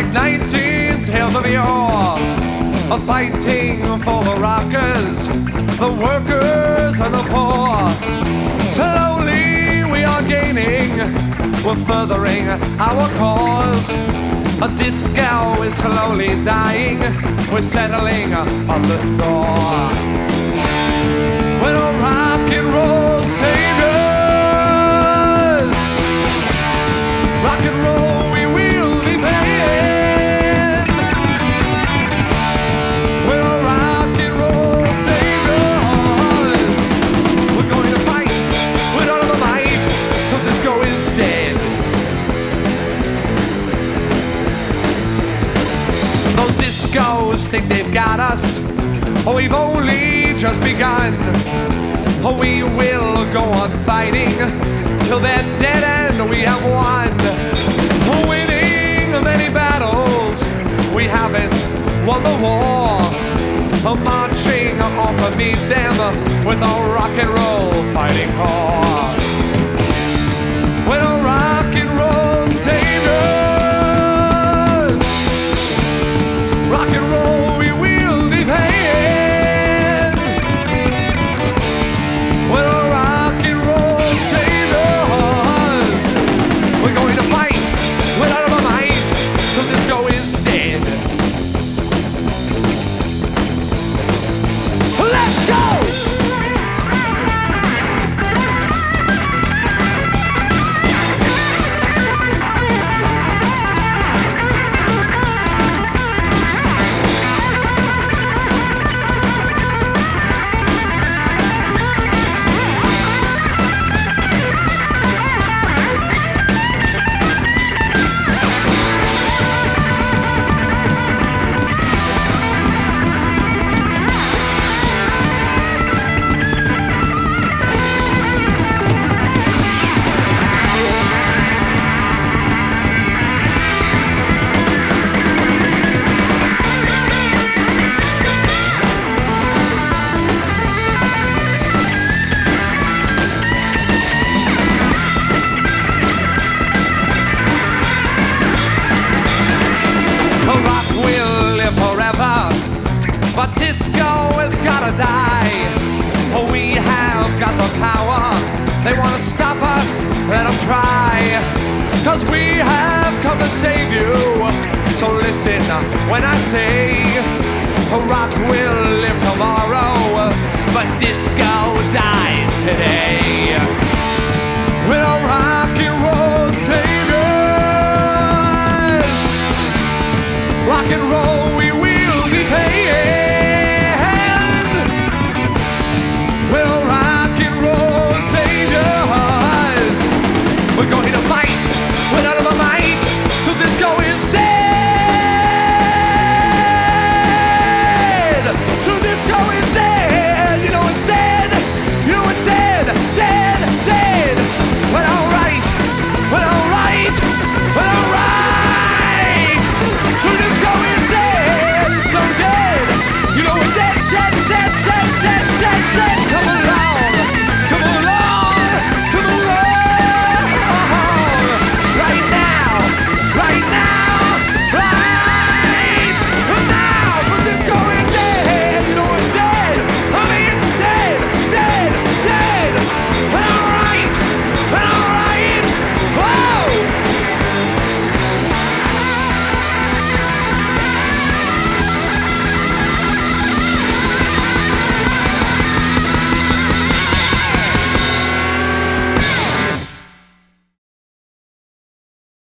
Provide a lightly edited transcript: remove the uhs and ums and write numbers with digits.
like 19 tales of yore, fighting for the rockers, the workers and the poor. Slowly we are gaining, we're furthering our cause. A disco is slowly dying, we're settling on the score. We're a rock and roll saviors, rock and roll we will be paying. We're a rock and roll saviors, we're going to fight with all of our might till disco is dead. Those discos think they've got us, oh, we've only just begun. Oh, we will go on fighting till they're dead and we have won. Oh, winning many battles, we haven't won the war. Oh, marching off to meet them with a rock and roll fighting cause. With a rock and roll saviors, rock and roll we will be paying. We're a rock and roll saviors, we're going to fight with all of our might till disco is dead. Let's go! Rock will live forever, but disco has gotta die. Oh, we have got the power, they wanna stop us, let them try. Cause we have come to save you, so listen when I say